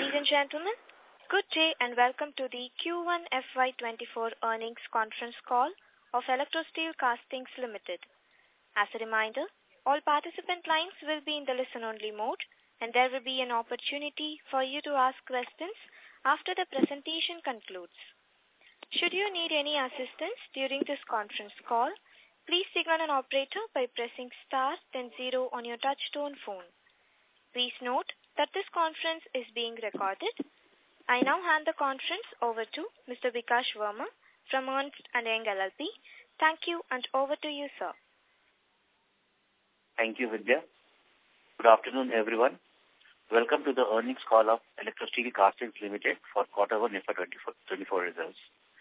Ladies and gentlemen, good day and welcome to the Q1 FY24 earnings conference call of Electrosteel Castings Limited. As a reminder, all participant lines will be in the listen-only mode, and there will be an opportunity for you to ask questions after the presentation concludes. Should you need any assistance during this conference call, please signal an operator by pressing star then 0 on your touch-tone phone. Please note that this conference is being recorded. I now hand the conference over to Mr. Vikash Verma from Ernst & Young LLP. Thank you, and over to you, sir. Thank you, Vidya. Good afternoon, everyone. Welcome to the earnings call of Electrosteel Castings Limited for Q1 FY24 results.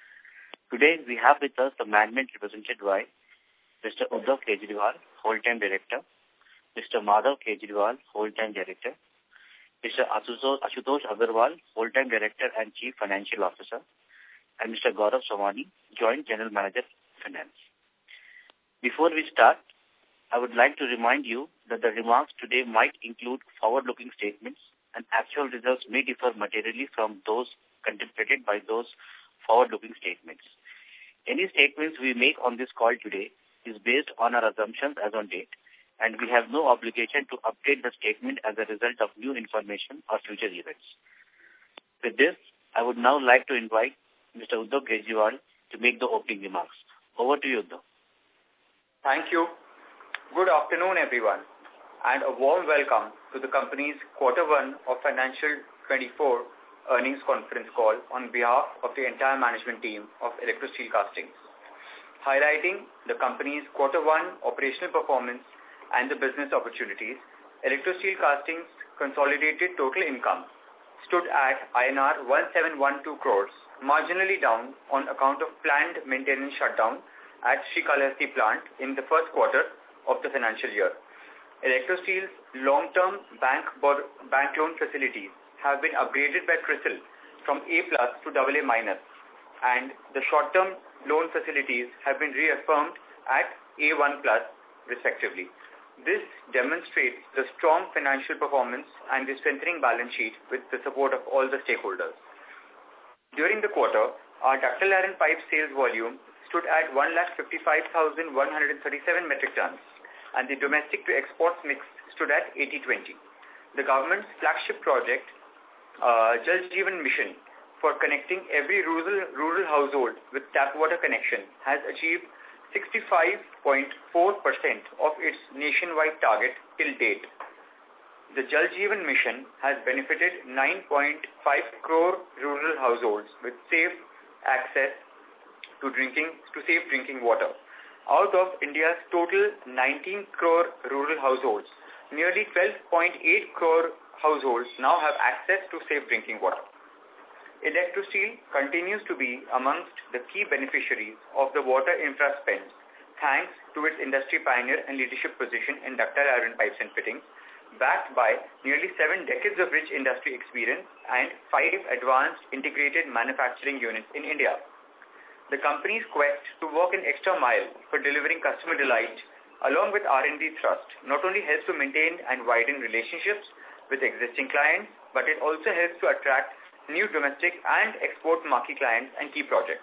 Today, we have with us the management represented by Mr. Uddhav Kejriwal, Whole-Time Director, Mr. Madhav Kejriwal, Whole-Time Director, Mr. Ashutosh Agarwal, Whole-Time Director and Chief Financial Officer, and Mr. Gaurav Somani, Joint General Manager, Finance. Before we start, I would like to remind you that the remarks today might include forward-looking statements, and actual results may differ materially from those contemplated by those forward-looking statements. Any statements we make on this call today is based on our assumptions as on date, and we have no obligation to update the statement as a result of new information or future events. With this, I would now like to invite Mr. Uddhav Kejriwal to make the opening remarks. Over to you, Uddhav. Thank you. Good afternoon, everyone, and a warm welcome to the company's Q1 of Financial 24 earnings conference call on behalf of the entire management team of Electrosteel Castings. Highlighting the company's Q1 operational performance and the business opportunities, Electrosteel Castings' consolidated total income stood at INR 1712 crores, marginally down on account of planned maintenance shutdown at Srikalahasti plant in the first quarter of the financial year. Electrosteel's long-term bank loan facilities have been upgraded by CRISIL from A+ to AA-, and the short-term loan facilities have been reaffirmed at A1+, respectively. This demonstrates the strong financial performance and the strengthening balance sheet with the support of all the stakeholders. During the quarter, our ductile iron pipe sales volume stood at 155,137 metric tons, and the domestic to exports mix stood at 80-20. The government's flagship project, Jal Jeevan Mission, for connecting every rural household with tap water connection, has achieved 65.4% of its nationwide target till date. The Jal Jeevan Mission has benefited 9.5 crore rural households with safe access to safe drinking water. Out of India's total 19 crore rural households, nearly 12.8 crore households now have access to safe drinking water. Electrosteel continues to be amongst the key beneficiaries of the water infra spends, thanks to its industry pioneer and leadership position in ductile iron pipes and fittings, backed by nearly 7 decades of rich industry experience and 5 advanced integrated manufacturing units in India. The company's quest to work an extra mile for delivering customer delight, along with R&D thrust, not only helps to maintain and widen relationships with existing clients, but it also helps to attract new domestic and export marquee clients and key projects.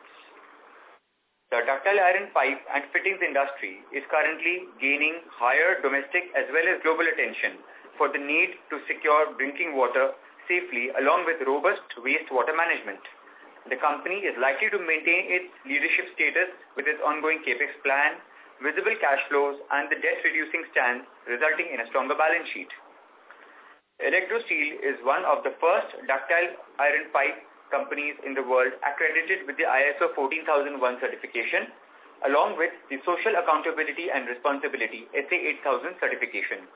The ductile iron pipe and fittings industry is currently gaining higher domestic as well as global attention for the need to secure drinking water safely along with robust wastewater management. The company is likely to maintain its leadership status with its ongoing capex plan, visible cash flows, and the debt-reducing stance, resulting in a stronger balance sheet. Electrosteel is one of the first ductile iron pipe companies in the world accredited with the ISO 14001 certification, along with the Social Accountability and Responsibility SA 8000 certification.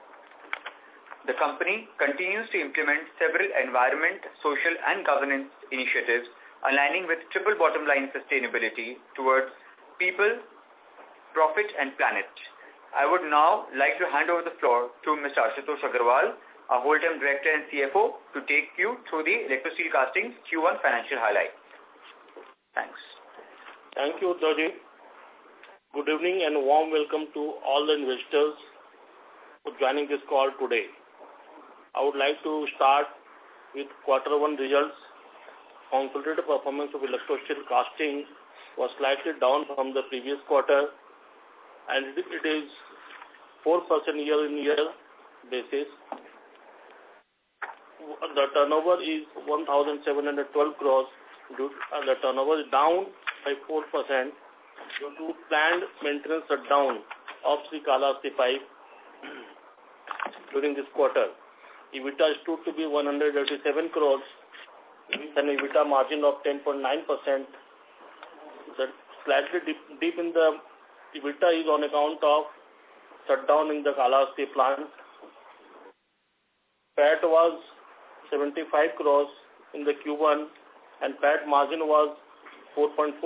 The company continues to implement several environment, social and governance initiatives aligning with triple bottom line sustainability towards people, profit and planet. I would now like to hand over the floor to Mr. Ashutosh Agarwal, our Whole-Time Director and CFO, to take you through the Electrosteel Castings Q1 financial highlights. Thanks. Thank you, Uddhavji. Good evening and warm welcome to all the investors for joining this call today. I would like to start with Q1 results. Consolidated performance of Electro Steel Casting was slightly down from the previous quarter, and it is 4% year-on-year basis. The turnover is 1,712 crores. The turnover is down by 4% due to planned maintenance shutdown of Sri Kalahasti pipe during this quarter. EBITDA stood to be 187 crores with an EBITDA margin of 10.9%. The slightly dip in the EBITDA is on account of shutdown in the Kalahasti plant. PAT was 75 crores in the Q1 and PAT margin was 4.4%.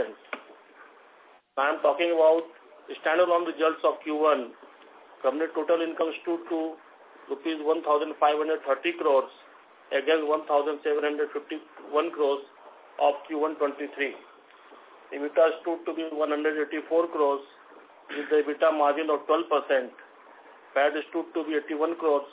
I am talking about standalone results of Q1. Company total income stood to rupees 1,530 crores against 1,751 crores of Q1 23. EBITDA stood to be 184 crores with the EBITDA margin of 12%. PAT stood to be 81 crores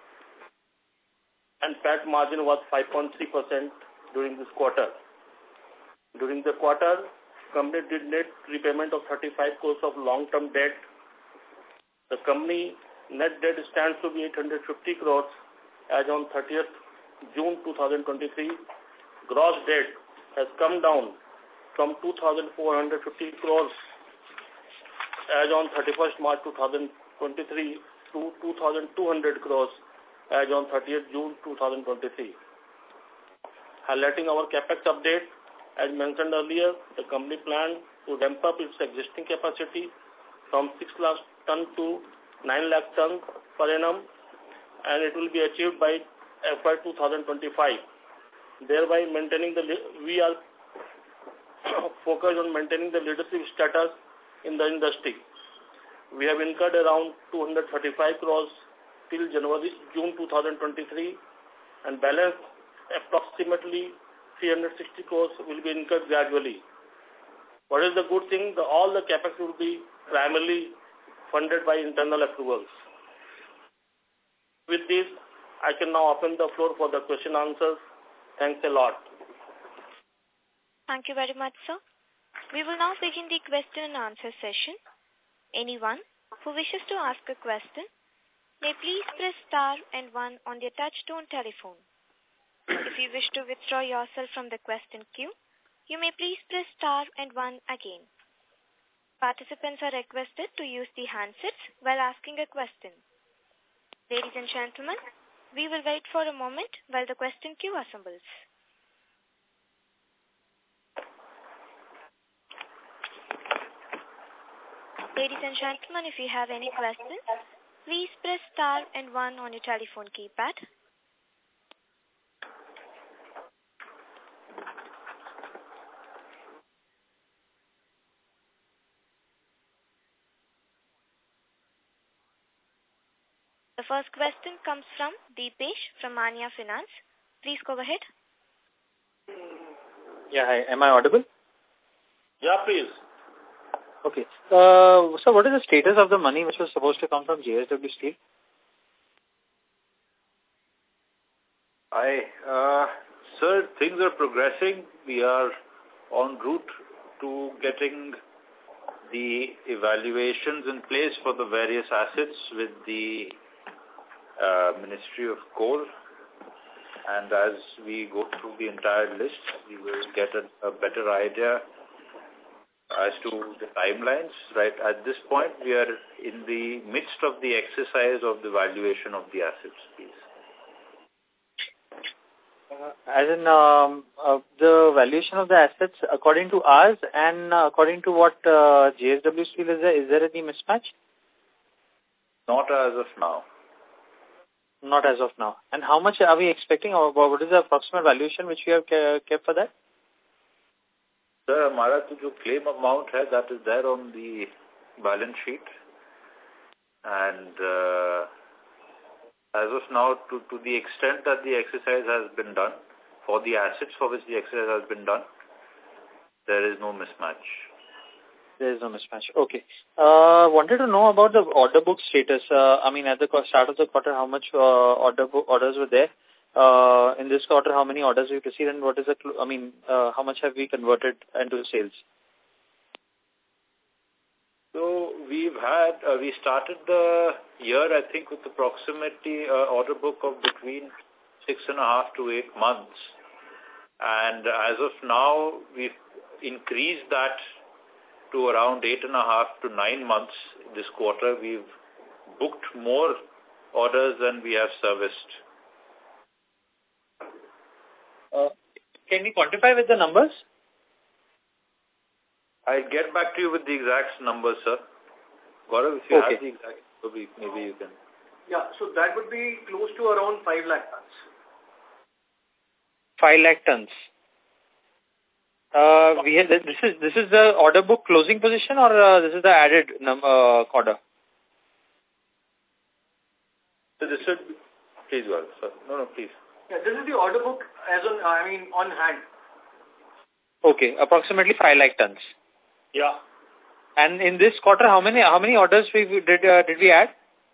and PAT margin was 5.3% during this quarter. During the quarter, company did net repayment of 35 crores of long-term debt. The company net debt stands to be 850 crores as on 30th June 2023. Gross debt has come down from 2,450 crores as on 31st March 2023 to 2,200 crores as on 30th June 2023. Highlighting our capex update, as mentioned earlier, the company planned to ramp up its existing capacity from 6 lakh ton to 9 lakh ton per annum, and it will be achieved by FY 2025. Thereby, we are focused on maintaining the leadership status in the industry. We have incurred around 235 crores till June 2023, and balance approximately 360 crores will be incurred gradually. What is the good thing? All the capex will be primarily funded by internal accruals. With this, I can now open the floor for the question answers. Thanks a lot. Thank you very much, sir. We will now begin the question and answer session. Anyone who wishes to ask a question may please press star and 1 on their touch-tone telephone. If you wish to withdraw yourself from the question queue, you may please press star and 1 again. Participants are requested to use the handsets while asking a question. Ladies and gentlemen, we will wait for a moment while the question queue assembles. Ladies and gentlemen, if you have any questions, please press star and 1 on your telephone keypad. The first question comes from Deepesh from Manya Finance. Please go ahead. Yeah, hi. Am I audible? Yeah, please. Okay. So what is the status of the money which was supposed to come from JSW Steel? Sir, things are progressing. We are en route to getting the evaluations in place for the various assets with the Ministry of Coal. And as we go through the entire list, we will get a better idea as to the timelines. Right at this point, we are in the midst of the exercise of the valuation of the assets, please. As in the valuation of the assets according to ours and according to what JSW Steel is there any mismatch? Not as of now. Not as of now. And how much are we expecting, or what is the approximate valuation which we have kept for that? Sir, हमारा तो जो claim amount है, that is there on the balance sheet. And as of now, to the extent that the exercise has been done, for the assets for which the exercise has been done, there is no mismatch. There is no mismatch. Okay. Wanted to know about the order book status. I mean, at the start of the quarter, how much orders were there? in this quarter, how many orders we've received and what is the, how much have we converted into sales? So we started the year, I think, with approximately order book of between 6.5 to 8 months. And as of now, we've increased that to around 8.5 to 9 months this quarter. We've booked more orders than we have serviced. Can we quantify with the numbers? I'll get back to you with the exact numbers, sir. Gaurav, if you have the exact, maybe you can. Yeah, so that would be close to around 5 lakh tons. 5 lakh tons. This is the order book closing position, or this is the added order? So this should be, please, Gaurav, sir. No, please. Yeah, this is the order book as on hand. Okay, approximately 5 lakh tons. Yeah. And in this quarter, how many orders did we add?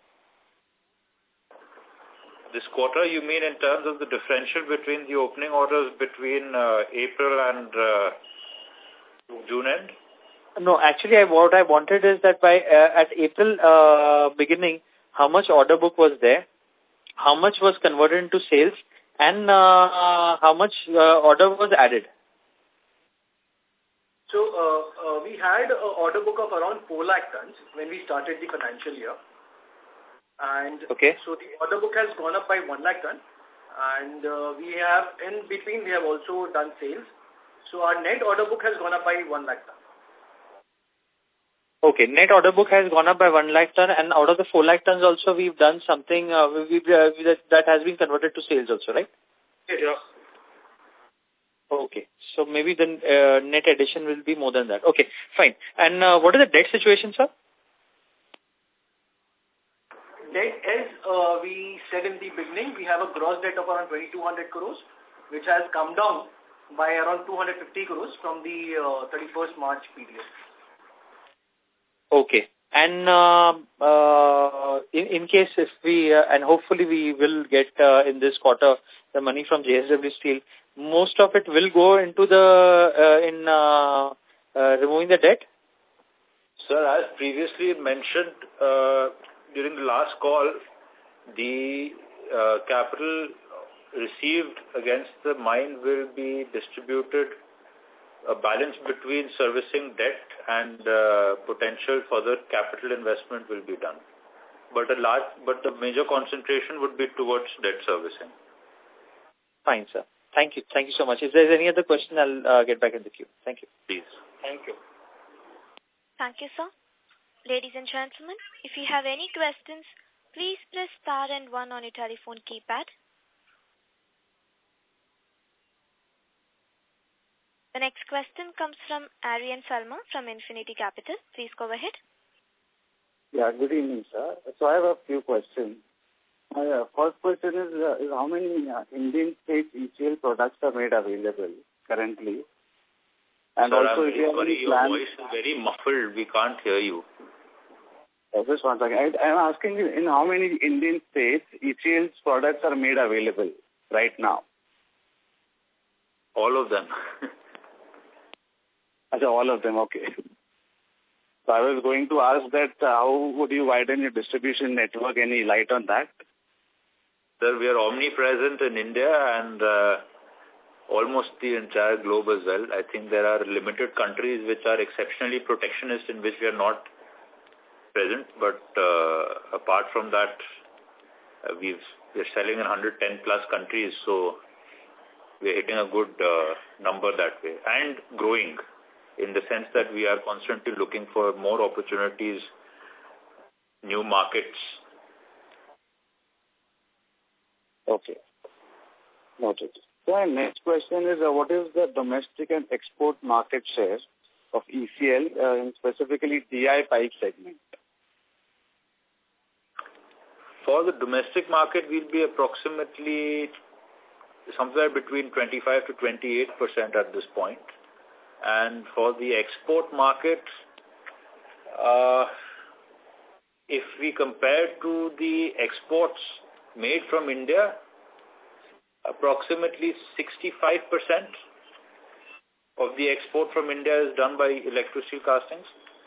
This quarter, you mean in terms of the differential between the opening orders between April and June end? No, actually, what I wanted is that by at April beginning, how much order book was there, how much was converted into sales, and how much order was added? So we had an order book of around 4 lakh tons when we started the financial year. And so the order book has gone up by 1 lakh ton. And we have, in between, we have also done sales. So our net order book has gone up by 1 lakh ton. Okay, net order book has gone up by 1 lakh ton, and out of the 4 lakh tons also we've done something that has been converted to sales also, right? Yeah. Okay, so maybe then net addition will be more than that. Okay, fine. And what is the debt situation, sir? Debt, as we said in the beginning, we have a gross debt of around 2,200 crores, which has come down by around 250 crores from the 31st March period. Okay. And in case if we, and hopefully we will get in this quarter the money from JSW Steel, most of it will go into the, removing the debt? Sir, as previously mentioned during the last call, the capital received against the mine will be distributed, a balance between servicing debt and potential further capital investment will be done. But the major concentration would be towards debt servicing. Fine, sir. Thank you. Thank you so much. If there's any other question, I'll get back in the queue. Thank you. Please. Thank you. Thank you, sir. Ladies and gentlemen, if you have any questions, please press star and 1 on your telephone keypad. The next question comes from Aryan Salma from Infinity Capital. Please go ahead. Yeah, good evening, sir. So I have a few questions. My first question is how many Indian state ECL products are made available currently? And sir, also, I'm if you have sorry, any your plans, voice is very muffled. We can't hear you. Just one second. I'm asking you, in how many Indian states ECL's products are made available right now? All of them. All of them, okay. So I was going to ask that how would you widen your distribution network? Any light on that? Sir, we are omnipresent in India and almost the entire globe as well. I think there are limited countries which are exceptionally protectionist in which we are not present. But apart from that, we're selling in 110 plus countries. So we're hitting a good number that way and growing in the sense that we are constantly looking for more opportunities, new markets. Okay. Noted. So my next question is, what is the domestic and export market share of ECL, in specifically DI pipe segment? For the domestic market, we'll be approximately somewhere between 25 to 28% at this point. And for the export market, if we compare to the exports made from India, approximately 65% of the export from India is done by electrosteel castings.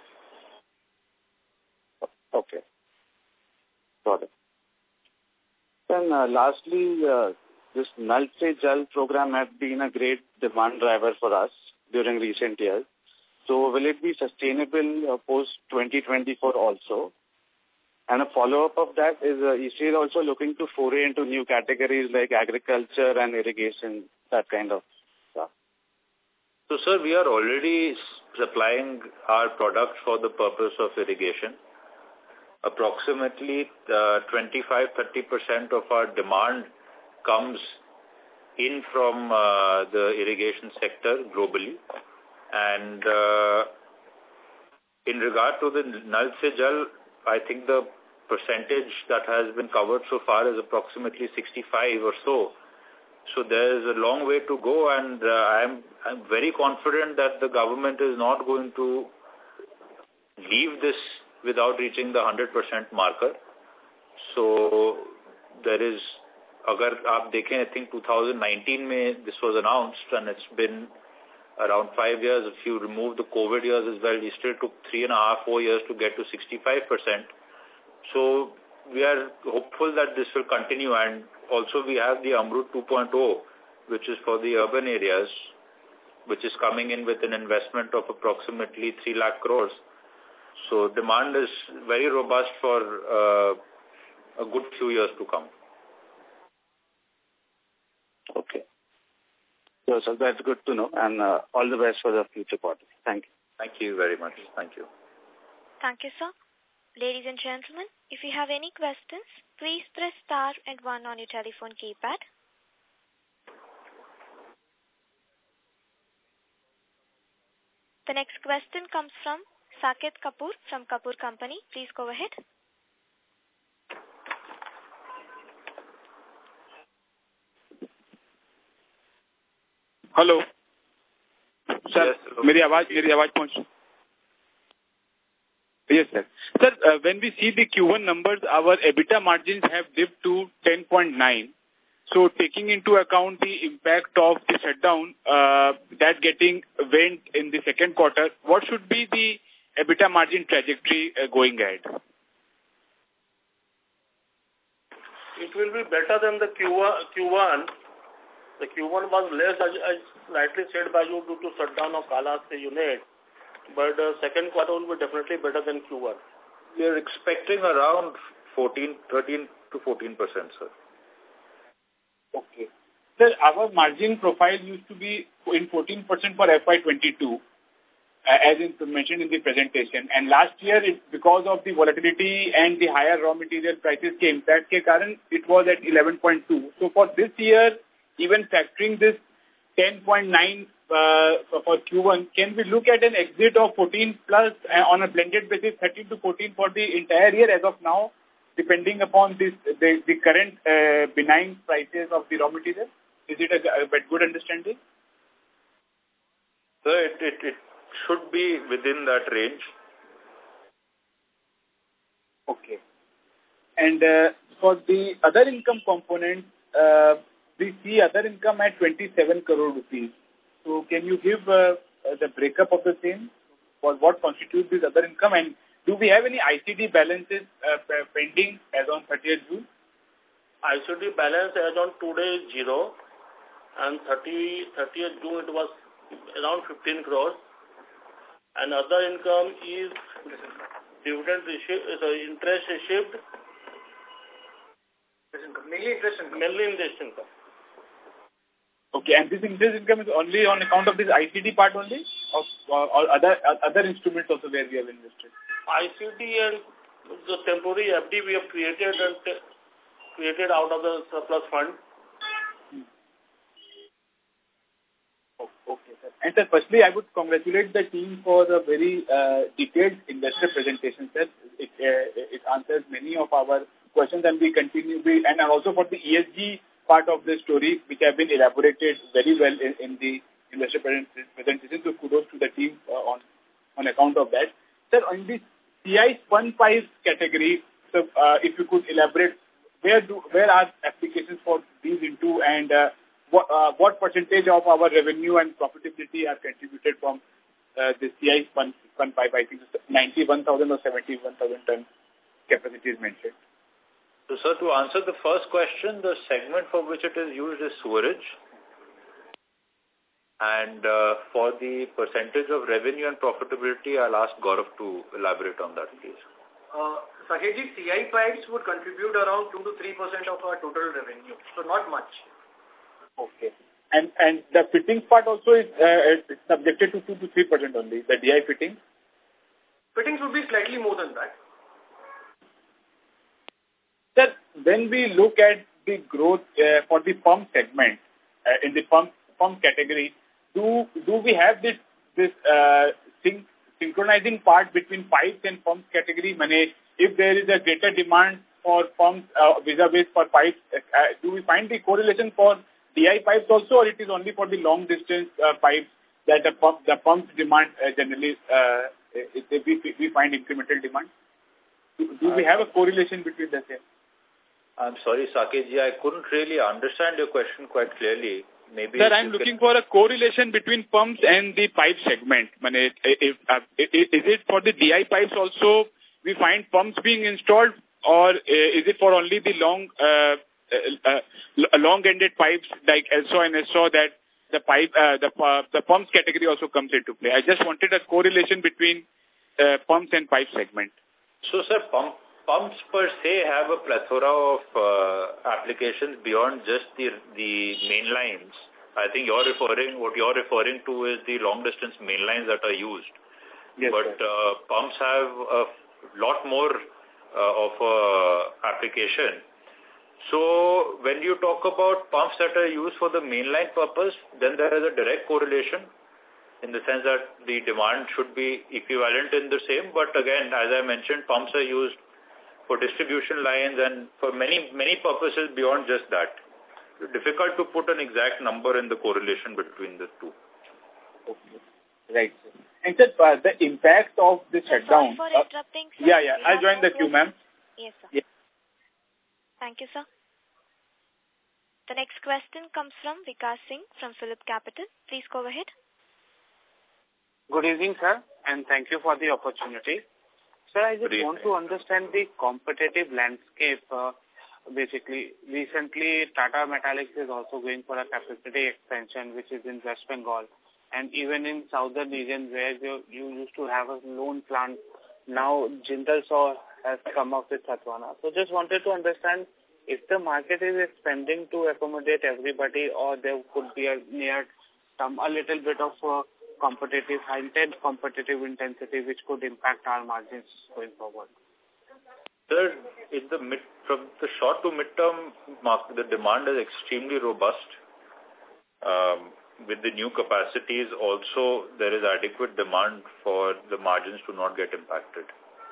Okay. Got it. Then lastly, this Nal Se Jal program has been a great demand driver for us during recent years. So will it be sustainable post 2024 also? And a follow-up of that is ECL also looking to foray into new categories like agriculture and irrigation, that kind of stuff. So, sir, we are already supplying our products for the purpose of irrigation. Approximately 25-30% of our demand comes in from the irrigation sector globally. And in regard to the Nal Se Jal, I think the percentage that has been covered so far is approximately 65 or so. So there is a long way to go, and I'm very confident that the government is not going to leave this without reaching the 100% marker. So there is, agar aap dekhen, I think 2019 mein this was announced, and it's been around 5 years. If you remove the COVID years as well, we still took 3.5-4 years to get to 65%. So we are hopeful that this will continue, and also we have the Amrut 2.0, which is for the urban areas, which is coming in with an investment of approximately 3 lakh crores. So demand is very robust for a good few years to come. Okay. So that's good to know, and all the best for the future quarter. Thank you. Thank you very much. Thank you. Thank you, sir. Ladies and gentlemen, if you have any questions, please press star and 1 on your telephone keypad. The next question comes from Saket Kapoor from Kapoor Company. Please go ahead. Hello. Sir, yes, मेरी आवाज पहुंच. Yes, sir. Sir, when we see the Q1 numbers, our EBITDA margins have dipped to 10.9. So taking into account the impact of the shutdown, that getting went in the second quarter, what should be the EBITDA margin trajectory going ahead? It will be better than the Q1. The Q1 was less, as rightly said by you, due to shutdown of Kalasate unit. But the second quarter will be definitely better than Q1. We are expecting around 13 to 14%, sir. Okay. Sir, our margin profile used to be in 14% for FY22, as mentioned in the presentation. And last year, because of the volatility and the higher raw material prices came, that ke karan, it was at 11.2. So for this year, even factoring this 10.9 for Q1, can we look at an exit of 14 plus on a blended basis, 13 to 14 for the entire year as of now, depending upon the current benign prices of the raw material? Is it a good understanding? Sir, it should be within that range. Okay. And for the other income component, we see other income at 27 crore rupees. So can you give the breakup of the same? For what constitutes this other income? And do we have any ICD balances pending as on 30th June? ICD balance as on today is 0. And 30th June it was around 15 crores. And other income is dividend received, interest received. Mainly interest income. Okay, and this interest income is only on account of this ICD part only, or other instruments also where we have invested? ICD and the temporary FD we have created out of the surplus fund. Okay, sir. And sir, firstly, I would congratulate the team for the very detailed investor presentation, sir. It answers many of our questions, and we continue, and also for the ESG part of the story, which have been elaborated very well in the investor presentation. So kudos to the team on account of that. Sir, on the CI Spun Pipes category, so if you could elaborate where are applications for these into, and what percentage of our revenue and profitability are contributed from the CI spun pipe? I think 91,000 or 71,000 ton capacity is mentioned. So, sir, to answer the first question, the segment for which it is used is sewerage. And for the percentage of revenue and profitability, I'll ask Gaurav to elaborate on that, please. Sahejji, CI pipes would contribute around 2 to 3% of our total revenue, so not much. Okay. And the fitting part also is subjected to 2 to 3% only, the DI fitting? Fittings would be slightly more than that. Sir, when we look at the growth for the pump segment, in the pump category, do we have this synchronizing part between pipes and pumps category? If there is a greater demand for pumps vis-a-vis for pipes, do we find the correlation for DI pipes also, or it is only for the long distance pipes that the pumps demand generally we find incremental demand? Do we have a correlation between the same? I'm sorry, Saketji, I couldn't really understand your question quite clearly. Maybe sir, I'm looking for a correlation between pumps and the pipe segment. Is it for the DI pipes also we find pumps being installed, or is it for only the long-ended pipes like LSAW and SSAW that the pumps category also comes into play? I just wanted a correlation between pumps and pipe segment. So, sir, pumps per se have a plethora of applications beyond just the main lines. I think what you're referring to is the long distance main lines that are used. Yes, but pumps have a lot more of application. So when you talk about pumps that are used for the mainline purpose, then there is a direct correlation in the sense that the demand should be equivalent in the same. But again, as I mentioned, pumps are used for distribution lines and for many purposes beyond just that. It's difficult to put an exact number in the correlation between the two. Okay. Right. And sir, the impact of the shutdown... Sorry for interrupting, sir. Yeah. I'll join the queue, ma'am. Yes, sir. Yeah. Thank you, sir. The next question comes from Vikas Singh from Phillip Capital. Please go ahead. Good evening, sir, and thank you for the opportunity. Sir, I just want to understand the competitive landscape. Basically, recently Tata Metallics is also going for a capacity expansion, which is in West Bengal. And even in southern region where you used to have a lone plant, now Jindal SAW has come up with Sathavahana. So just wanted to understand if the market is expanding to accommodate everybody, or there could be a little bit of intense competitive intensity which could impact our margins going forward. Sir, from the short to mid-term market, the demand is extremely robust. With the new capacities also, there is adequate demand for the margins to not get impacted.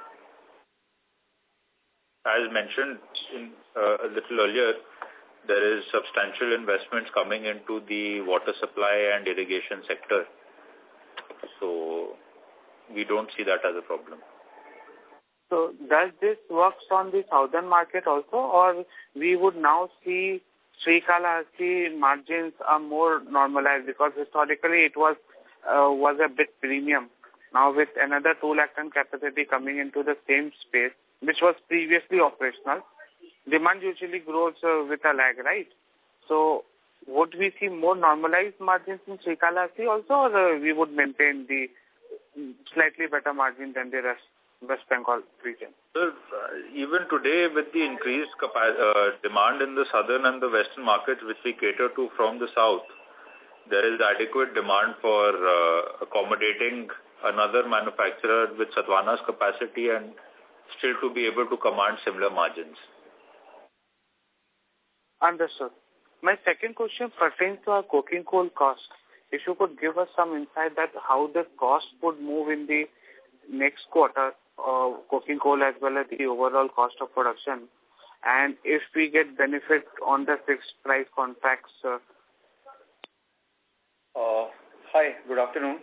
As mentioned a little earlier, there is substantial investments coming into the water supply and irrigation sector. So we don't see that as a problem. So does this works on the southern market also, or we would now see Srikalahasti margins are more normalized, because historically it was a bit premium. Now with another 2 lakh ton capacity coming into the same space, which was previously operational, demand usually grows with a lag, right? So would we see more normalized margins in Srikalahasti also, or we would maintain the slightly better margin than the West Bengal region? Sir, even today with the increased demand in the southern and the western markets which we cater to from the south, there is adequate demand for accommodating another manufacturer with Sathavahana's capacity and still to be able to command similar margins. Understood. My second question pertains to our coking coal cost. If you could give us some insight that how the cost would move in the next quarter, coking coal as well as the overall cost of production, and if we get benefit on the fixed price contracts. Hi, good afternoon.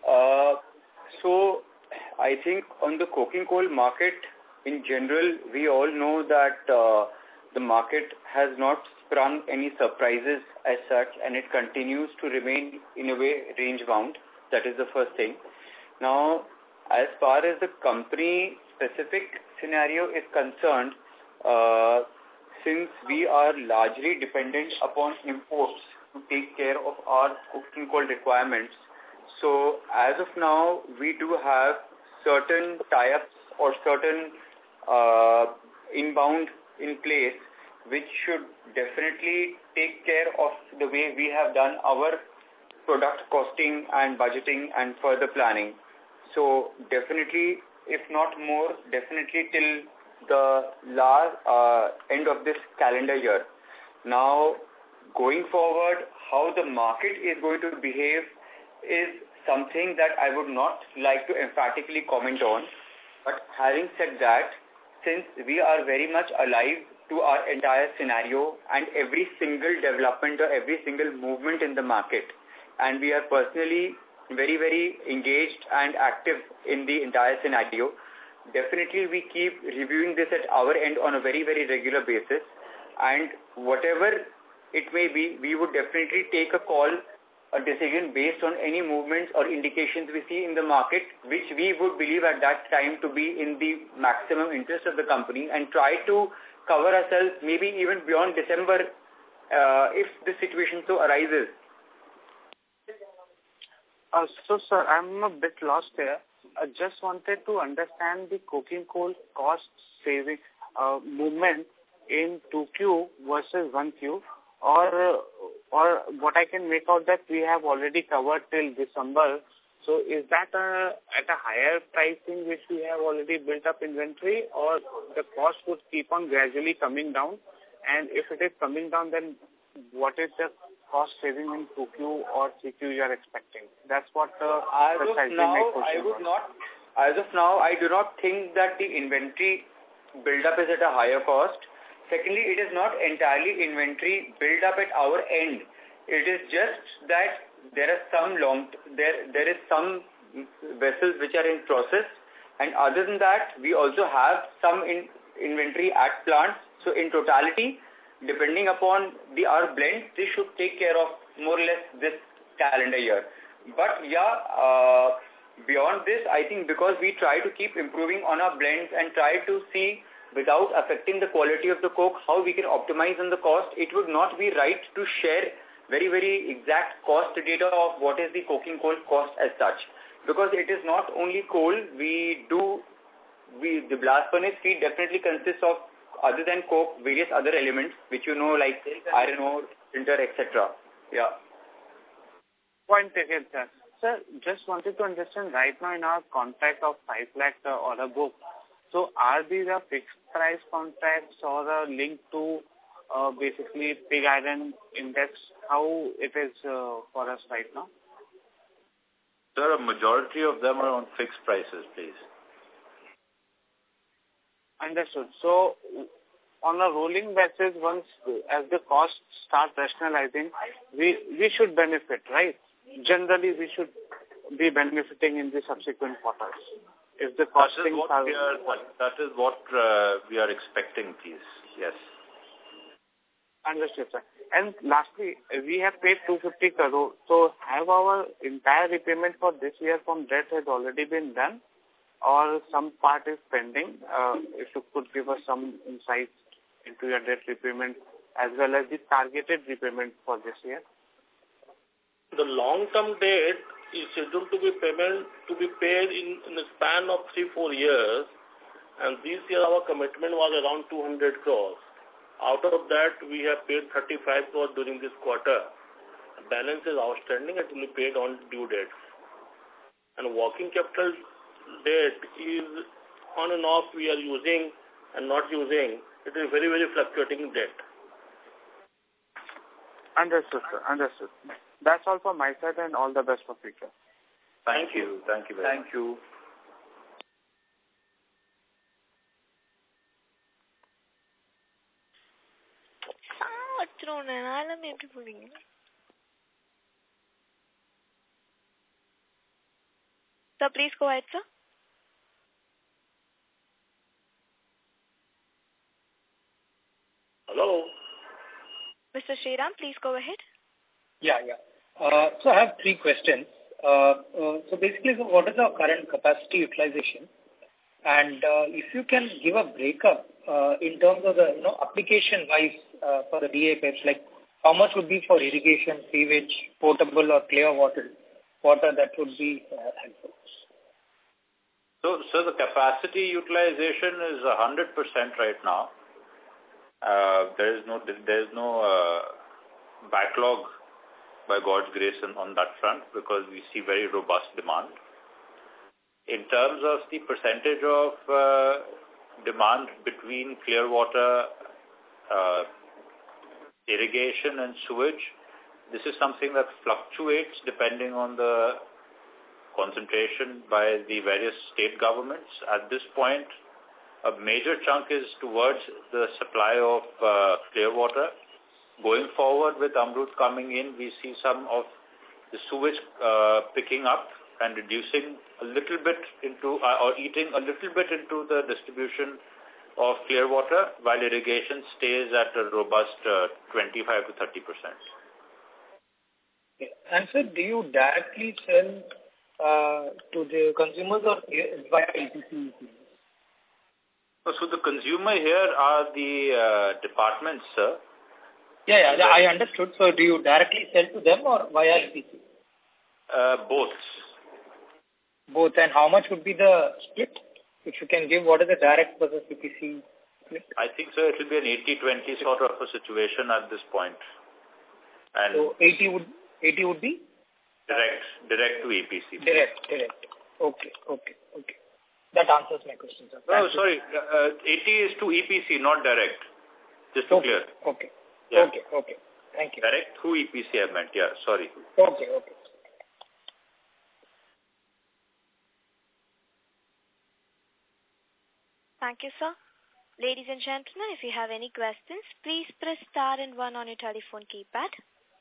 So I think on the coking coal market in general, we all know that the market has not sprung any surprises as such, and it continues to remain in a way range bound. That is the first thing. Now, as far as the company specific scenario is concerned, since we are largely dependent upon imports to take care of our coking coal requirements, so as of now, we do have certain tie-ups or certain inbound in place, which should definitely take care of the way we have done our product costing and budgeting and further planning. So definitely, if not more, definitely till the last end of this calendar year. Now, going forward, how the market is going to behave is something that I would not like to emphatically comment on. But having said that, since we are very much alive to our entire scenario and every single development or every single movement in the market, and we are personally very, very engaged and active in the entire scenario, definitely we keep reviewing this at our end on a very, very regular basis. And whatever it may be, we would definitely take a call, a decision based on any movements or indications we see in the market, which we would believe at that time to be in the maximum interest of the company, and try to cover ourselves maybe even beyond December if the situation so arises. So, sir, I'm a bit lost here. I just wanted to understand the coking coal cost saving movement in 2Q versus 1Q, or what I can make out that we have already covered till December. So is that at a higher pricing which we have already built up inventory, or the cost would keep on gradually coming down? And if it is coming down, then what is the cost saving in 2Q or 3Q you are expecting? That's what as of now, I do not think that the inventory build-up is at a higher cost. Secondly, it is not entirely inventory build-up at our end. It is just that there are there is some vessels which are in process, and other than that, we also have some inventory at plants. So in totality, depending upon our blend, this should take care of more or less this calendar year. But yeah, beyond this, I think because we try to keep improving on our blends and try to see without affecting the quality of the coke how we can optimize on the cost, it would not be right to share very, very exact cost data of what is the coking coal cost as such. Because it is not only coal, the blast furnace feed definitely consists of, other than coke, various other elements, which you know, like iron ore, sinter, etc. Yeah. Point taken, sir. Sir, just wanted to understand right now in our contract of 5 lakh order book, so are these a fixed price contracts or a link to basically pig iron index? How it is for us right now? Sir, a majority of them are on fixed prices, please. Understood. So, on a rolling basis, once as the costs start rationalizing, we should benefit, right? Generally, we should be benefiting in the subsequent quarters. If the costings that is what we are expecting, please. Yes. Understood, sir. And lastly, we have paid 250 crore. So, have our entire repayment for this year from debt has already been done, or some part is pending? If you could give us some insights into your debt repayment as well as the targeted repayment for this year. The long-term debt is scheduled to be paid in a span of 3-4 years, and this year our commitment was around 200 crores. Out of that, we have paid 35 crores during this quarter. The balance is outstanding and will be paid on due dates. And working capital debt is on and off, we are using and not using. It is very, very fluctuating debt. Understood, sir. Understood. That's all from my side, and all the best for future. Thank you. Thank you very much. Thank you. So please go ahead, sir. Mr. Sriram, please go ahead. Yeah. So I have three questions. So basically, what is our current capacity utilization? And if you can give a breakup in terms of the application-wise for the DA pipes, like how much would be for irrigation, sewage, potable or clear water, that would be helpful. So the capacity utilization is 100% right now. There is no backlog by God's grace on that front because we see very robust demand. In terms of the percentage of demand between clear water, irrigation and sewage, this is something that fluctuates depending on the concentration by the various state governments. At this point, a major chunk is towards the supply of clear water. Going forward with Amrut coming in, we see some of the sewage picking up and reducing a little bit into or eating a little bit into the distribution of clear water, while irrigation stays at a robust 25 to 30%. Okay. And sir, do you directly sell to the consumers or via EPC? So the consumer here are the departments, sir. Yeah, I understood. So do you directly sell to them or via EPC? Both. Both. And how much would be the split? If you can give, what is the direct versus EPC split? I think, sir, it will be an 80-20 sort of a situation at this point. And so 80 would be? Direct to EPC. Direct. Okay. That answers my question, sir. No, sorry. 80 is to EPC, not direct. Just to clear. Okay. Yeah. Okay. Thank you. Direct through EPC, I meant. Yeah, sorry. Okay. Thank you, sir. Ladies and gentlemen, if you have any questions, please press star and 1 on your telephone keypad.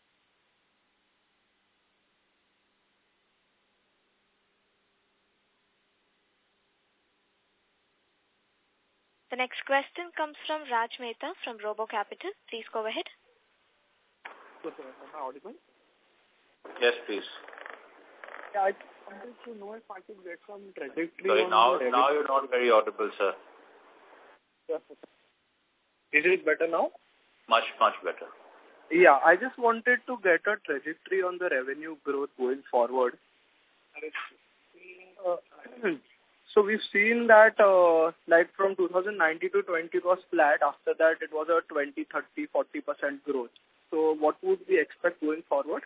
The next question comes from Raj Mehta from Robo Capital. Please go ahead. Am I audible? Yes, please. Yeah, I wanted to know if I could get some trajectory. Sorry, now you're not very audible, sir. Is it better now? Much better. Yeah, I just wanted to get a trajectory on the revenue growth going forward. So we've seen that like from 2019 to 20 it was flat. After that it was a 20, 30, 40% growth. So what would we expect going forward?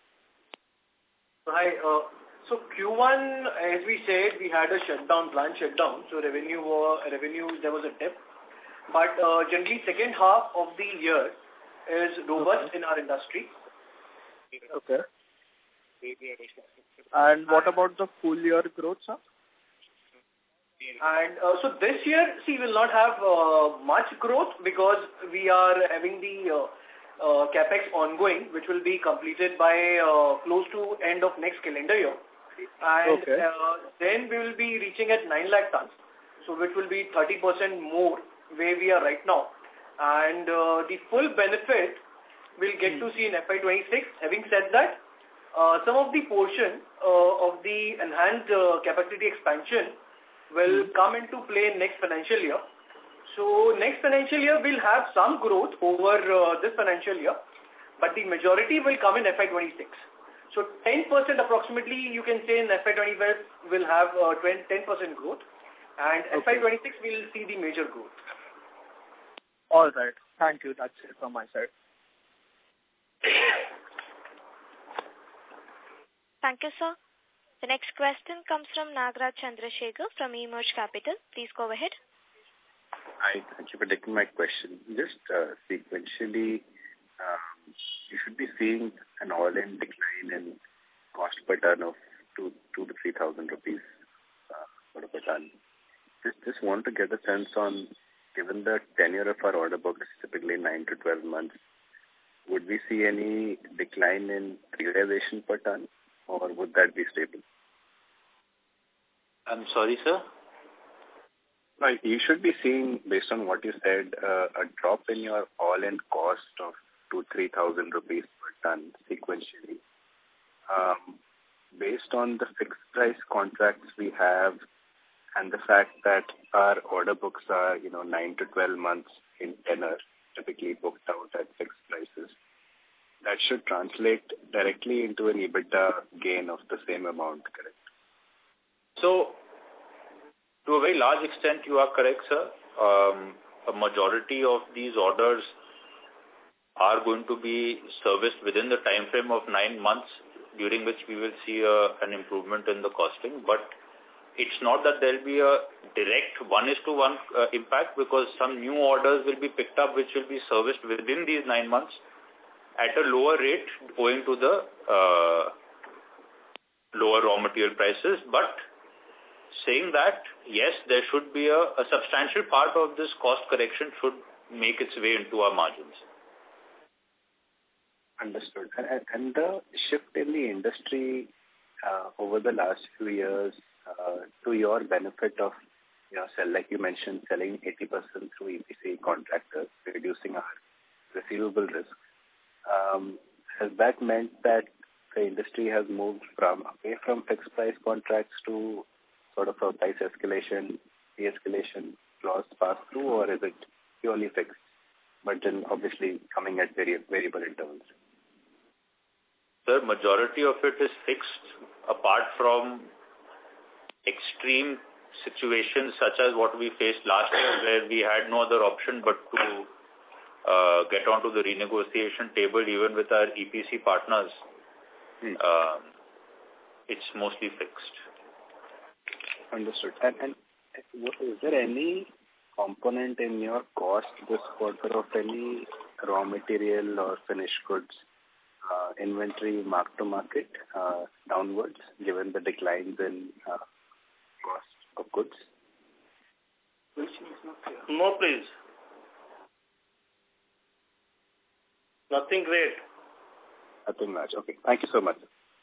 Hi. So Q1, as we said, we had a plant shutdown. So revenue, there was a dip. But generally, second half of the year is robust in our industry. Okay. And what about the full year growth, sir? And so this year, we'll not have much growth because we are having the capex ongoing, which will be completed by close to end of next calendar year. And then we will be reaching at 9 lakh tons, so which will be 30% more where we are right now. And the full benefit we'll get to see in FY26. Having said that, some of the portion of the enhanced capacity expansion will come into play in next financial year. So next financial year we'll have some growth over this financial year, but the majority will come in FY26. So 10% approximately you can say in FY25 will have 10% growth, and FY26 we'll see the major growth. All right. Thank you. That's it from my side. Thank you, sir. The next question comes from Nagraj Chandrasekhar from Emerge Capital. Please go ahead. Hi, thank you for taking my question. Just sequentially, you should be seeing an all-in decline in cost per ton of 2,000 to 3,000 rupees per ton. Just want to get a sense on, given the tenure of our order book is typically 9 to 12 months, would we see any decline in realization per ton, or would that be stable? I'm sorry, sir? Right, you should be seeing, based on what you said, a drop in your all-in cost of to 3,000 rupees per ton sequentially. Based on the fixed price contracts we have and the fact that our order books are, 9 to 12 months in tenor, typically booked out at fixed prices, that should translate directly into an EBITDA gain of the same amount, correct? So, to a very large extent, you are correct, sir. A majority of these orders are going to be serviced within the time frame of 9 months, during which we will see an improvement in the costing. But it's not that there will be a direct 1:1 impact, because some new orders will be picked up which will be serviced within these 9 months at a lower rate owing to the lower raw material prices. But saying that, yes, there should be a substantial part of this cost correction should make its way into our margins. Understood. And the shift in the industry over the last few years to your benefit of, like you mentioned, selling 80% through EPC contractors, reducing our receivable risk. Has that meant that the industry has moved away from fixed price contracts to sort of a price escalation, de-escalation clause pass-through, or is it purely fixed, but then obviously coming at variable intervals? The majority of it is fixed, apart from extreme situations such as what we faced last year, where we had no other option but to get onto the renegotiation table even with our EPC partners. It's mostly fixed. Understood. And is there any component in your cost this quarter of any raw material or finished goods inventory mark-to-market downwards, given the declines in cost of goods? No, please. Nothing great. Nothing much. Okay. Thank you so much.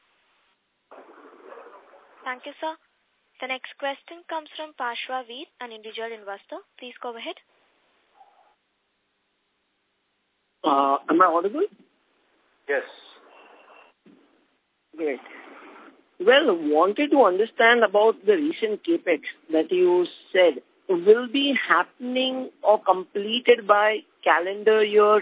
Thank you, sir. The next question comes from Pashwa Veer, an individual investor. Please go ahead. Am I audible? Yes. Great. Well, wanted to understand about the recent CAPEX that you said will be happening or completed by calendar year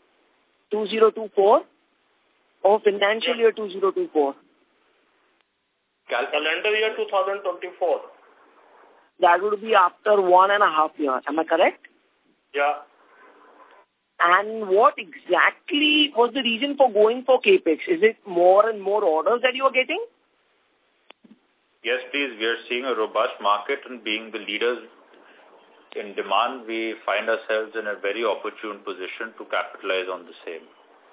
2024 or financial year 2024? Calendar year 2024. That would be after 1.5 years. Am I correct? Yeah. And what exactly was the reason for going for CAPEX? Is it more and more orders that you are getting? Yes, please. We are seeing a robust market, and being the leaders in demand, we find ourselves in a very opportune position to capitalize on the same.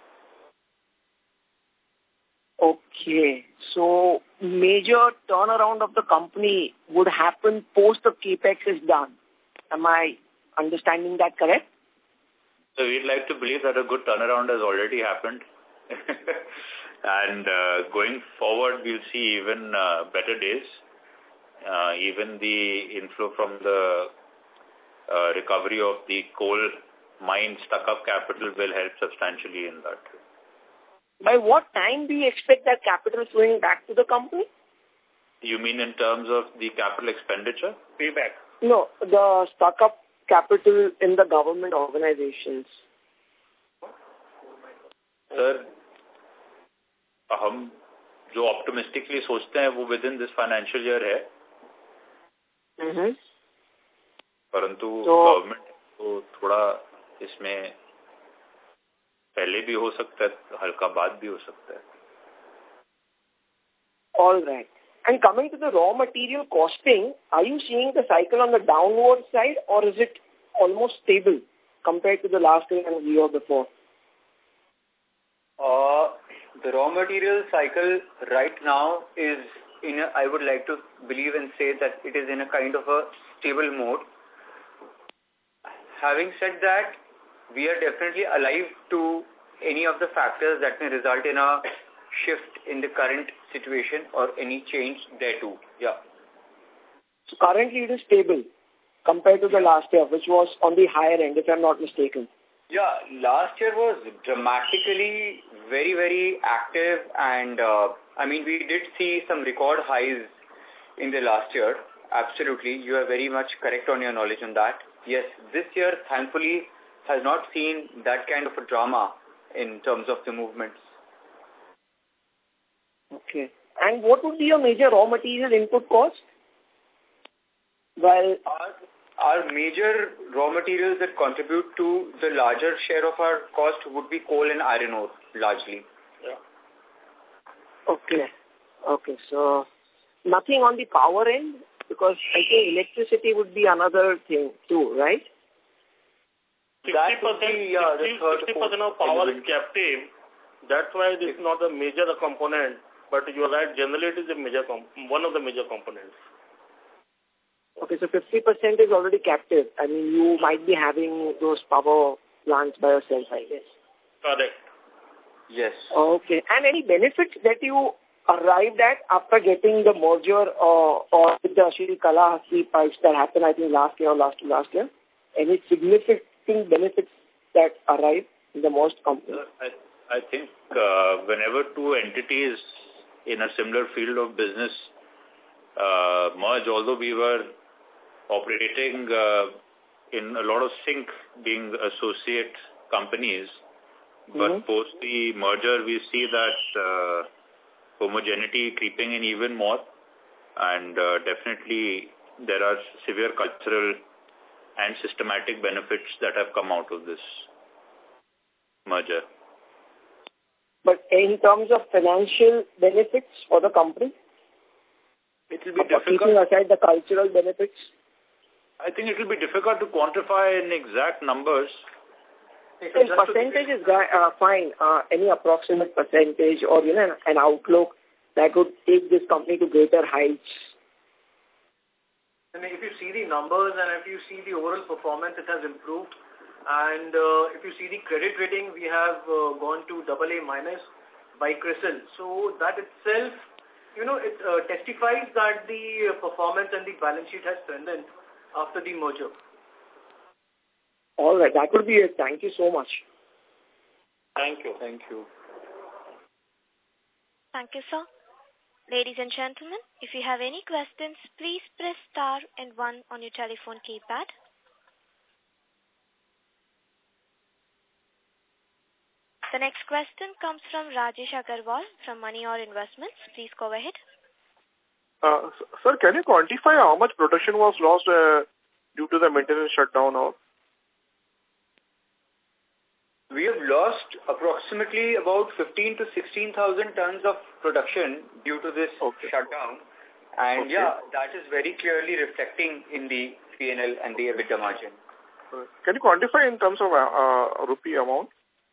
Okay. So, major turnaround of the company would happen post the CAPEX is done. Am I understanding that correct? So, we'd like to believe that a good turnaround has already happened. And going forward, we'll see even better days. Even the inflow from the recovery of the coal mine stuck-up capital will help substantially in that. By what time do you expect that capital flowing back to the company? You mean in terms of the capital expenditure? Payback. No, the stuck-up capital in the government organizations. Sir, हम जो optimistically सोचते हैं वो within this financial year है. परंतु government को थोड़ा इसमें पहले भी हो सकता है, हल्का बाद भी हो सकता है. All right. And coming to the raw material costing, are you seeing the cycle on the downward side, or is it almost stable compared to the last year and the year before? The raw material cycle right now is I would like to believe and say that it is in a kind of a stable mode. Having said that, we are definitely alive to any of the factors that may result in a shift in the current situation or any change there too. Yeah. So currently it is stable compared to the last year, which was on the higher end, if I'm not mistaken. Yeah, last year was dramatically very, very active, and we did see some record highs in the last year. Absolutely. You are very much correct on your knowledge on that. Yes, this year, thankfully, has not seen that kind of a drama in terms of the movements. Okay. And what would be your major raw material input cost? Well, our major raw materials that contribute to the larger share of our cost would be coal and iron ore, largely. Yeah. Okay. So, nothing on the power end? Because I think electricity would be another thing too, right? 60% of power is captive. That's why this is not a major component. But you are right, generally it is a one of the major components. Okay, so 50% is already captive. I mean, you might be having those power plants by yourself, I guess. Correct. Yes. Okay. And any benefits that you arrived at after getting the merger or with the Shri Kalahasti pipes that happened, I think, last year or last year? Any significant benefits that arrived in the most company? I think whenever two entities in a similar field of business merge, although we were operating in a lot of sync, being associate companies, but post the merger we see that homogeneity creeping in even more, and definitely there are severe cultural and systematic benefits that have come out of this merger. But in terms of financial benefits for the company? It will be difficult. Keeping aside the cultural benefits? I think it will be difficult to quantify in exact numbers. Percentage is fine. Any approximate percentage or an outlook that would take this company to greater heights? And if you see the numbers and if you see the overall performance, it has improved. And if you see the credit rating, we have gone to AA- by CRISIL. So that itself, it testifies that the performance and the balance sheet has strengthened after the merger. All right, that would be it. Thank you so much. Thank you. Thank you. Thank you, sir. Ladies and gentlemen, if you have any questions, please press star and 1 on your telephone keypad. The next question comes from Rajesh Agarwal from Money or Investments. Please go ahead. Sir, can you quantify how much production was lost due to the maintenance shutdown? We have lost approximately about 15 to 16,000 tons of production due to this shutdown. And that is very clearly reflecting in the P&L and the EBITDA margin. Can you quantify in terms of rupee amount?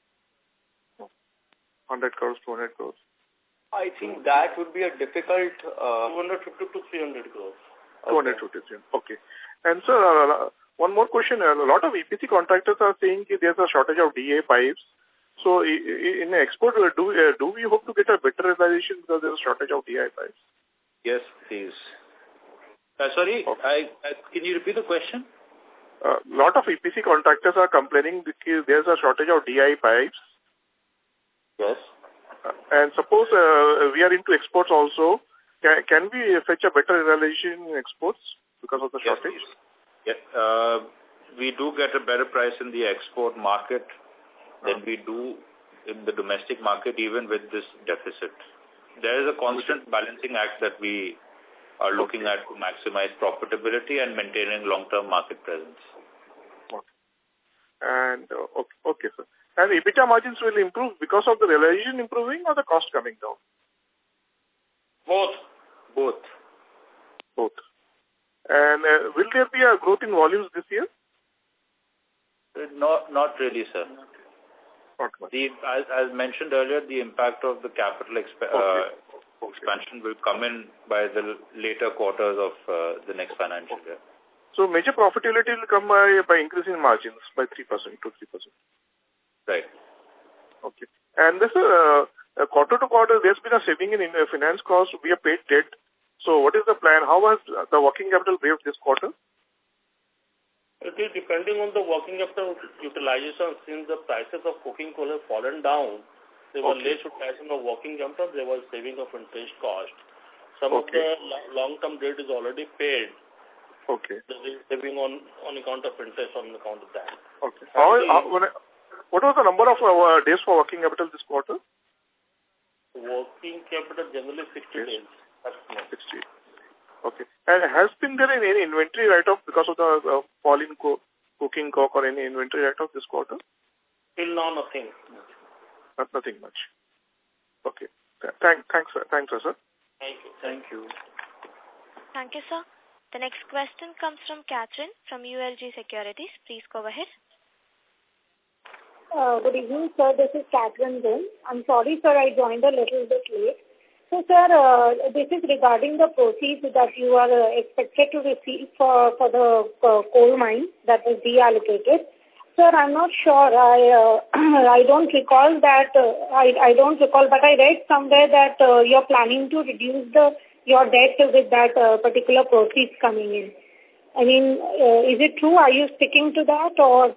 100 crores, 200 crores? I think that would be a difficult... 250 to 300 crores. 250, okay. And sir, one more question. A lot of EPC contractors are saying there's a shortage of DA pipes. So in export, do we hope to get a better realization because there's a shortage of DI pipes? Yes, please. Sorry, can you repeat the question? A lot of EPC contractors are complaining because there's a shortage of DI pipes. Yes. And suppose we are into exports also, can we fetch a better realization in exports because of the shortage? Yes. We do get a better price in the export market than we do in the domestic market, even with this deficit. There is a constant balancing act that we are looking at to maximize profitability and maintaining long-term market presence. And okay, sir. And EBITDA margins will improve because of the realization improving or the cost coming down? Both. And will there be a growth in volumes this year? Not really, sir. Not much. As mentioned earlier, the impact of the capital expansion will come in by the later quarters of the next financial year. So major profitability will come by increasing margins by 3% to 3%. Right. Okay. And this quarter to quarter, there's been a saving in finance costs. We have paid debt. So what is the plan? How has the working capital behaved this quarter? It is depending on the working capital utilization. Since the prices of coking coal have fallen down, there was less utilization of working capital, there was saving of interest cost. Some of the long-term debt is already paid. Okay. There is saving on account of interest on account of that. Okay. What was the number of days for working capital this quarter? Working capital generally 60 days. That's 60. Okay. And has been there any inventory write-off because of the fall in coking coke or any inventory write-off this quarter? Till now, nothing. Nothing much. Okay. Thanks, sir. Thank you. Thank you. Thank you, sir. The next question comes from Catherine from ULG Securities. Please go ahead. Good evening, sir. This is Catherine Gill. I'm sorry, sir, I joined a little bit late. So, sir, this is regarding the proceeds that you are expected to receive for the coal mine that was deallocated. Sir, I'm not sure. I don't recall that. I don't recall, but I read somewhere that you're planning to reduce your debt with that particular proceeds coming in. I mean, is it true? Are you sticking to that or?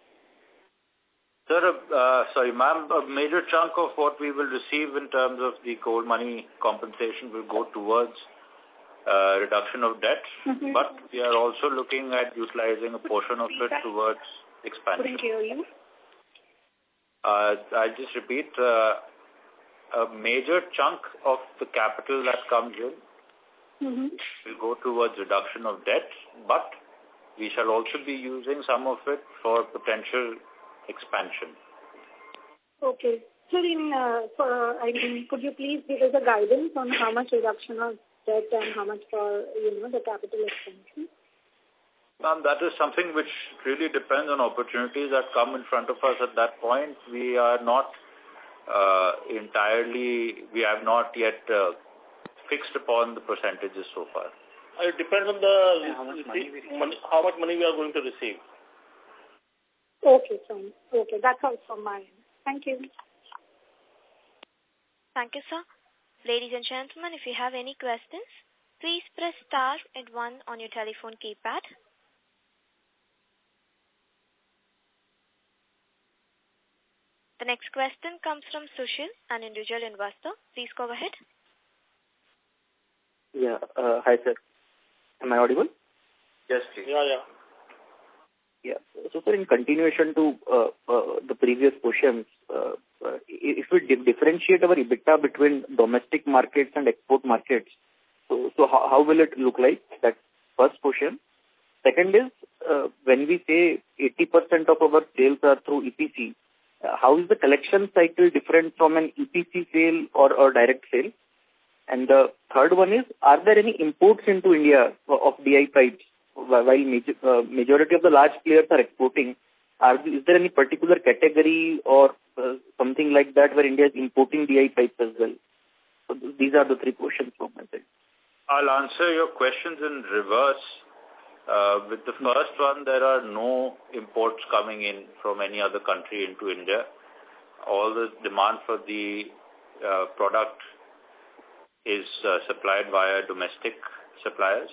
Sir, sorry, ma'am, a major chunk of what we will receive in terms of the coal money compensation will go towards reduction of debt, but we are also looking at utilizing a portion of it towards expansion. Couldn't hear you. I just repeat, a major chunk of the capital that comes in will go towards reduction of debt, but we shall also be using some of it for potential expansion. Okay. So, could you please give us a guidance on how much reduction of debt and how much for, the capital expansion? Ma'am, that is something which really depends on opportunities that come in front of us at that point. We are not we have not yet fixed upon the percentages so far. It depends on how much money we are going to receive. Okay, fine. Okay, that's all from my end. Thank you. Thank you, sir. Ladies and gentlemen, if you have any questions, please press star and 1 on your telephone keypad. The next question comes from Sushil, an individual investor. Please go ahead. Yeah. Hi, sir. Am I audible? Yes, please. Yeah. So, sir, in continuation to the previous questions, if we differentiate our EBITDA between domestic markets and export markets, so how will it look like? That's first question. Second is, when we say 80% of our sales are through EPC, how is the collection cycle different from an EPC sale or direct sale? And the third one is, are there any imports into India of DI pipes? While majority of the large players are exporting, is there any particular category or something like that where India is importing DI pipes as well? So these are the three questions from my side. I'll answer your questions in reverse. With the first one, there are no imports coming in from any other country into India. All the demand for the product is supplied via domestic suppliers.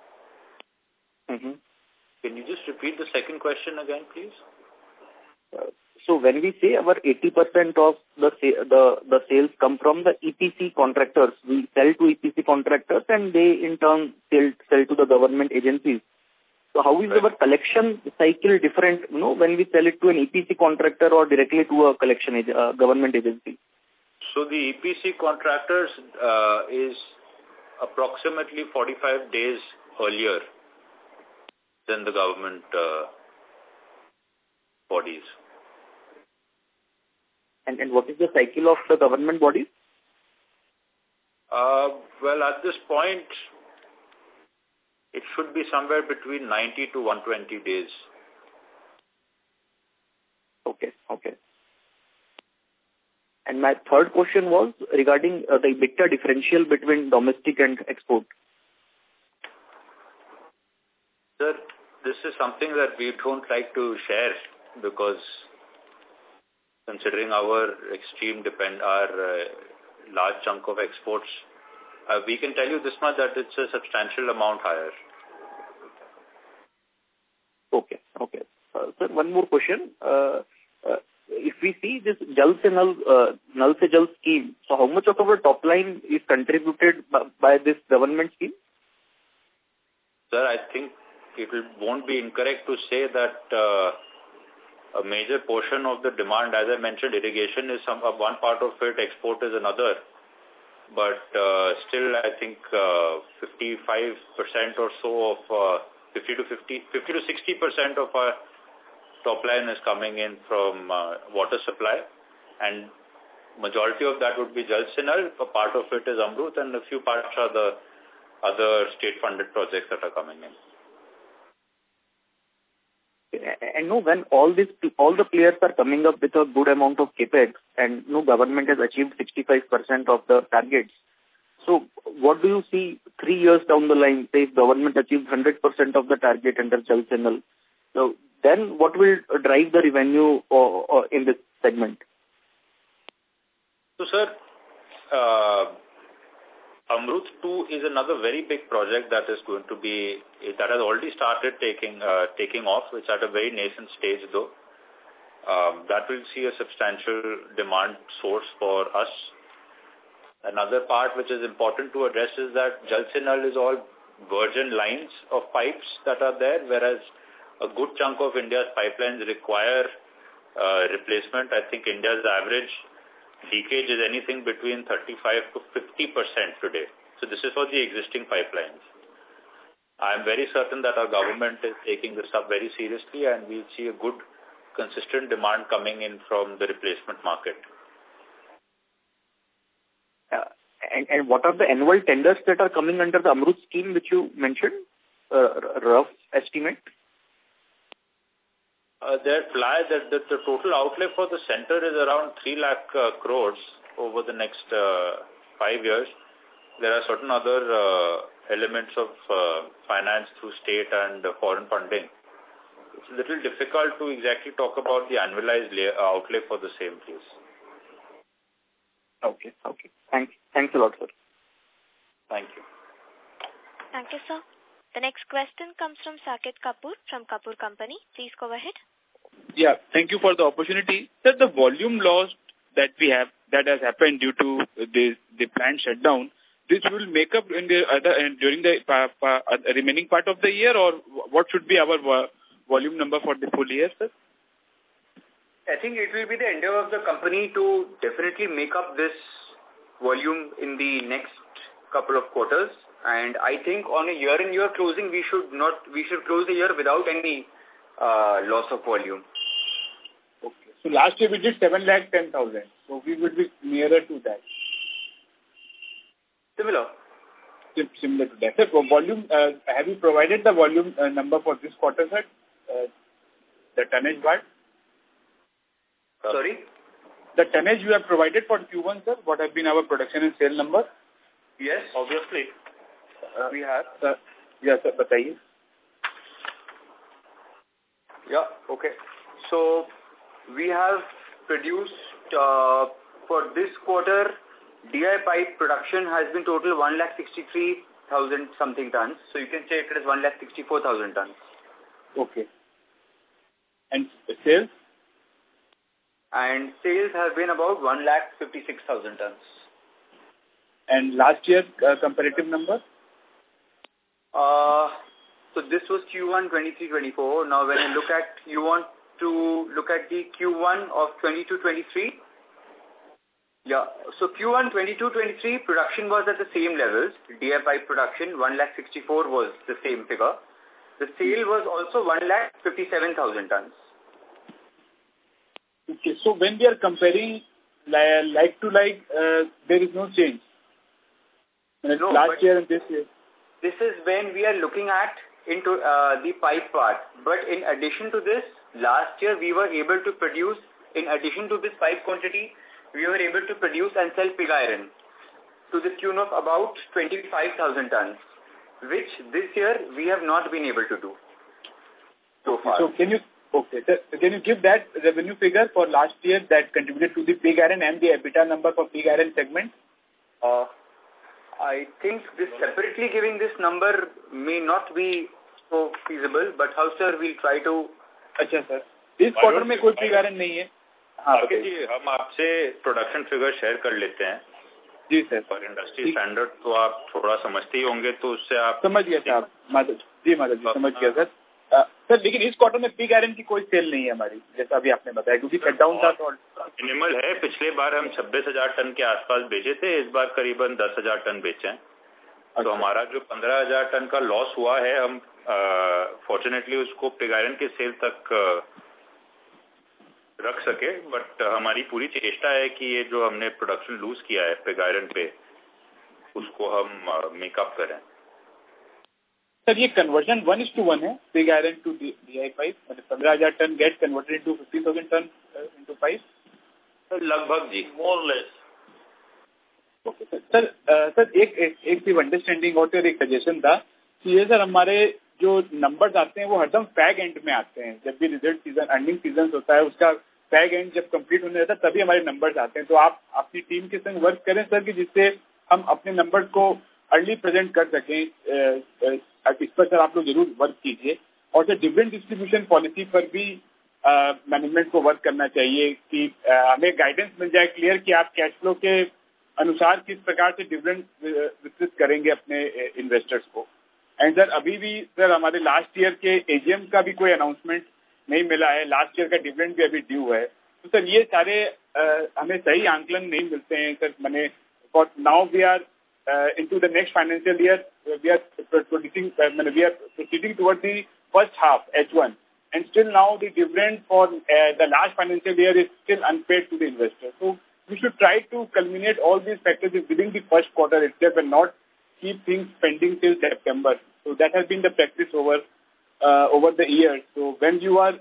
Can you just repeat the second question again, please? So when we say our 80% of the sales come from the EPC contractors, we sell to EPC contractors and they in turn sell to the government agencies. So how is our collection cycle different, when we sell it to an EPC contractor or directly to a collection government agency? So the EPC contractors is approximately 45 days earlier than the government bodies. And what is the cycle of the government bodies? Well, at this point, it should be somewhere between 90 to 120 days. Okay. And my third question was regarding the EBITDA differential between domestic and export. Sir, this is something that we don't like to share because considering our large chunk of exports, we can tell you this much that it's a substantial amount higher. Okay. Okay. Sir, one more question. If we see this Jal Se Nal Se Jal scheme, so how much of our top line is contributed by this government scheme? Sir, I think it won't be incorrect to say that a major portion of the demand, as I mentioned, irrigation is one part of it, export is another. But still, I think 55% or so of 50 to 60% of our top line is coming in from water supply, and majority of that would be Jal Se Nal. A part of it is Amrut, and a few parts are the other state-funded projects that are coming in. And when all the players are coming up with a good amount of capex, and government has achieved 65% of the targets. So, what do you see 3 years down the line? Say, if government achieves 100% of the target under Jal Se Nal, so then what will drive the revenue in this segment? So, sir, Amrut 2 is another very big project that is going to be, that has already started taking off. It's at a very nascent stage though. That will see a substantial demand source for us. Another part which is important to address is that Jal Se Nal is all virgin lines of pipes that are there, whereas a good chunk of India's pipelines require replacement. I think India's average leakage is anything between 35 to 50% today. So this is for the existing pipelines. I'm very certain that our government is taking this up very seriously, and we'll see a good, consistent demand coming in from the replacement market. And what are the annual tenders that are coming under the Amrut scheme which you mentioned? Rough estimate? The total outlay for the center is around 3 lakh crores over the next 5 years. There are certain other elements of finance through state and foreign funding. It's a little difficult to exactly talk about the annualized outlay for the same, please. Okay. Thanks a lot, sir. Thank you. Thank you, sir. The next question comes from Saket Kapoor from Kapoor Company. Please go ahead. Yeah, thank you for the opportunity. Sir, the volume loss that we have, that has happened due to the plant shutdown, this will make up in the during the remaining part of the year, or what should be our volume number for the full year, sir? I think it will be the endeavor of the company to definitely make up this volume in the next couple of quarters. And I think on a year-on-year closing, we should close the year without any loss of volume. Okay. So last year we did 710,000. So we would be nearer to that. Similar to that. Sir, volume, have you provided the volume number for this quarter, sir? The tonnage part? Sorry? The tonnage you have provided for Q1, sir? What has been our production and sale number? Yes, obviously. We have. Yes, sir. Bataiye. Yeah, okay. So, we have produced, for this quarter, DI pipe production has been total 1,63,000 something tons. So, you can say it is 1,64,000 tons. Okay. And sales? And sales have been about 1,56,000 tons. And last year's comparative number? So this was Q1 23-24. Now when you want to look at the Q1 of 22-23. Yeah. So Q1 22-23 production was at the same levels. DI pipe production 1,64,000 was the same figure. The sale was also 1,57,000 tons. Okay. So when we are comparing like to like, there is no change. No, last year and this year. This is when we are looking at into the pipe part. But in addition to this, last year we were able to produce, in addition to this pipe quantity, we were able to produce and sell pig iron to the tune of about 25,000 tons, which this year we have not been able to do so far. So can you give that revenue figure for last year that contributed to the pig iron and the EBITDA number for pig iron segment? I think this separately giving this number may not be so feasible, but how, sir, we'll try to अच्छा sir, इस quarter में कोई pre guarantee नहीं है? हाँ जी, हम आपसे production figure share कर लेते हैं जी सर। पर इंडस्ट्री स्टैंडर्ड तो आप थोड़ा समझते ही होंगे, तो उससे आप समझ गया साहब। माधव जी समझ गया सर। सर लेकिन इस क्वार्टर में प्री गारंटी की कोई सेल नहीं है हमारी, जैसा अभी आपने बताया, क्योंकि शटडाउन था तो मिनिमल है। पिछले बार हम 26,000 टन के आसपास बेचे थे, इस बार करीबन 10,000 टन बेचे हैं। तो हमारा जो 15,000 टन का लॉस हुआ है, हम फॉर्चुनेटली उसको प्री गारंटी के सेल तक रख सके, बट हमारी पूरी चेष्टा है कि ये जो हमने प्रोडक्शन लूज किया है प्री गारंटी पे, उसको हम मेकअप करें। सर ये कन्वर्जन 1:1 है, pre guarantee to DI pipe, मतलब 15,000 ton get converted into 15,000 ton into pipe. लगभग जी, more less. Okay sir. Sir एक सिर्फ अंडरस्टैंडिंग और एक सजेशन था कि ये सर हमारे जो नंबर्स आते हैं वो हरदम फैग एंड में आते हैं। जब भी रिजल्ट सीजन, अर्निंग सीजन होता है, उसका फैग एंड जब कंप्लीट होने जाता है तभी हमारे नंबर्स आते हैं। तो आप अपनी टीम के संग वर्क करें सर, कि जिससे हम अपने नंबर्स को अर्ली प्रेजेंट कर सकें। इस पर सर आप लोग जरूर वर्क कीजिए। और सर डिविडेंड डिस्ट्रीब्यूशन पॉलिसी पर भी मैनेजमेंट को वर्क करना चाहिए कि हमें गाइडेंस मिल जाए क्लियर कि आप कैश फ्लो के अनुसार किस प्रकार से डिविडेंड वितरित करेंगे अपने इन्वेस्टर्स को। एंड सर अभी भी सर हमारे लास्ट ईयर के एजीएम का भी कोई अनाउंसमेंट नहीं मिला है, लास्ट ईयर का डिविडेंड भी अभी ड्यू है। तो सर ये सारे हमें सही आंकलन नहीं मिलते हैं सर। मैंने for now we are into the next financial year, we are proceeding towards the first half, H1, and still now the dividend for the last financial year is still unpaid to the investor. So we should try to culminate all these factors within the first quarter itself and not keep things pending till September. So that has been the practice over the years. So when you are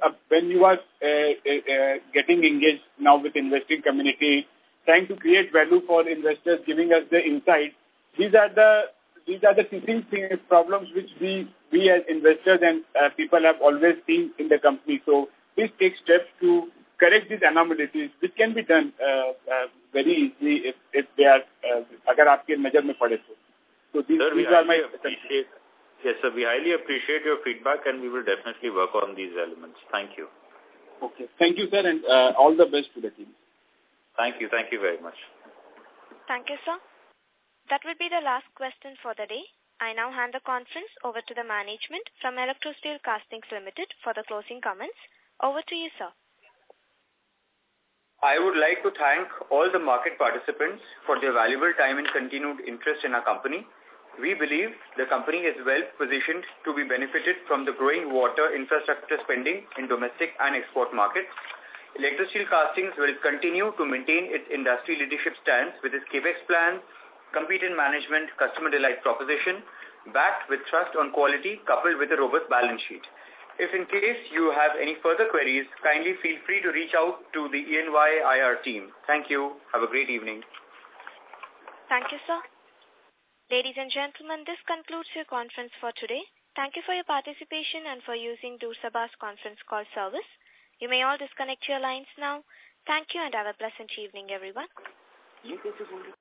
getting engaged now with investing community, trying to create value for investors, giving us the insight, these are the teaching problems which we as investors and people have always seen in the company. So please take steps to correct these anomalies, which can be done very easily if they are agar aapke nazar mein pade to. So these are my yes sir, we highly appreciate your feedback and we will definitely work on these elements. Thank you. Okay, thank you sir, and all the best to the team. Thank you very much. Thank you sir. That will be the last question for the day. I now hand the conference over to the management from Electrosteel Castings Limited for the closing comments. Over to you, sir. I would like to thank all the market participants for their valuable time and continued interest in our company. We believe the company is well positioned to be benefited from the growing water infrastructure spending in domestic and export markets. Electrosteel Castings will continue to maintain its industry leadership stance with its CAPEX plan, competent management, customer delight proposition, backed with trust on quality coupled with a robust balance sheet. If in case you have any further queries, kindly feel free to reach out to the ENY IR team. Thank you. Have a great evening. Thank you, sir. Ladies and gentlemen, this concludes your conference for today. Thank you for your participation and for using Doorsabha's conference call service. You may all disconnect your lines now. Thank you and have a pleasant evening, everyone.